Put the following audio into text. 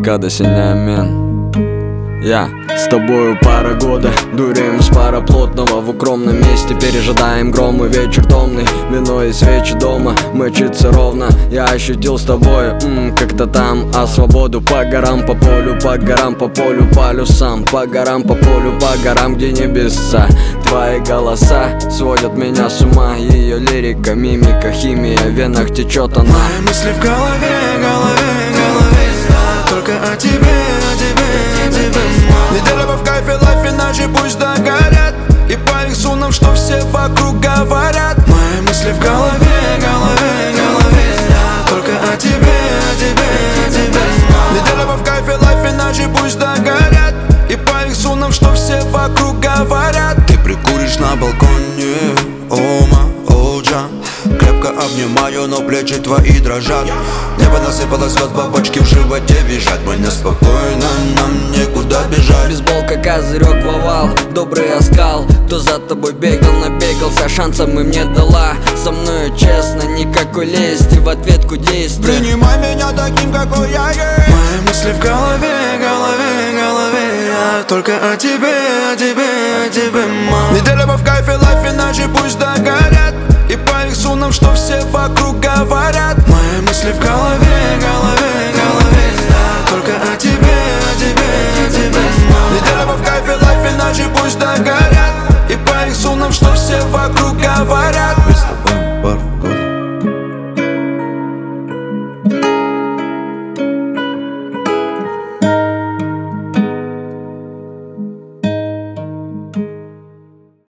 Када сильнее мен. Я с тобою пара года, дурим с пара плотного. В укромном месте пережидаем громы. Вечер томный, вино и свечи дома. Мчится ровно, я ощутил с тобой как-то там. А свободу по горам, по полю, по горам, по полю, полюсам. По горам, по полю, по горам, где небеса. Твои голоса сводят меня с ума. Ее лирика, мимика, химия, в венах течет она. Мои мысли в голове, голове, голове. Только о тебе, о тебе, о тебе. Неделя в кайфе, лайф, иначе пусть догорят. И по их сунам, что все вокруг говорят. Мои мысли в голове, голове, голове. Только о тебе, о тебе, о тебе. Неделя в кайфе, лайф, иначе пусть догорят. И по их сунам, что все вокруг говорят. Ты прикуришь на балконе, ома, олджа. Крепко обнимаю, но плечи твои дрожат. Небо насыпалось, звезд, бабочки в животе визжат. Мы неспокойно, нам некуда бежать. Бейсболка, козырек, вовал, добрый оскал. Кто за тобой бегал, набегался, шансом им не дала. Со мною честно, никакой лести, в ответку действия. Принимай меня таким, какой я есть. Мои мысли в голове, голове, голове. Я только о тебе, о тебе, о тебе, мама.